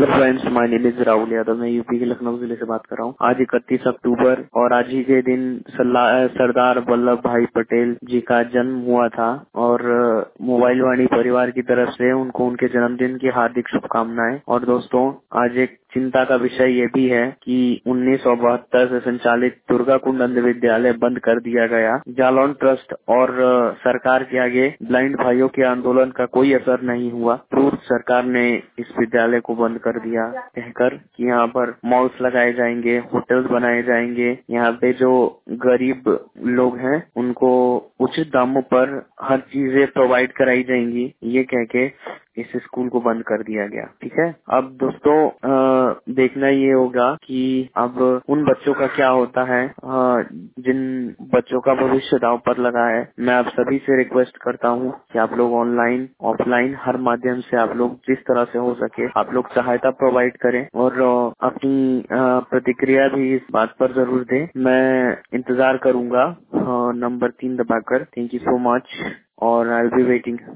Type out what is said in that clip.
Hello friends, my name is Rahul Yadav. मैं UP के लखनऊ जिले से बात कर रहा हूँ। आज 31 अक्टूबर और आज ही के दिन सरदार वल्लभ भाई पटेल जी का जन्म हुआ था और मोबाइल वाणी परिवार की तरफ से उनको उनके जन्मदिन की हार्दिक शुभकामनाएं। और दोस्तों, आज एक चिंता का विषय ये भी है कि 1972 से संचालित दुर्गा कुंड अंध विद्यालय बंद कर दिया गया। जालौन ट्रस्ट और सरकार के आगे ब्लाइंड भाइयों के आंदोलन का कोई असर नहीं हुआ। तुरंत सरकार ने इस विद्यालय को बंद कर दिया, कहकर कि यहाँ पर मॉल्स लगाए जाएंगे, होटल्स बनाए जाएंगे, यहाँ पे जो गरीब लोग हैं उनको उचित दामों पर हर चीजें प्रोवाइड कराई जाएंगी, ये कह के इस स्कूल को बंद कर दिया गया। ठीक है। अब दोस्तों, देखना ये होगा कि अब उन बच्चों का क्या होता है जिन बच्चों का भविष्य दांव पर लगा है। मैं आप सभी से रिक्वेस्ट करता हूँ कि आप लोग ऑनलाइन ऑफलाइन हर माध्यम से आप लोग जिस तरह से हो सके आप लोग सहायता प्रोवाइड करें और अपनी प्रतिक्रिया भी इस बात पर जरूर दें। मैं इंतजार करूंगा नंबर 3 दबाकर। थैंक यू सो मच और आई विल बी वेटिंग।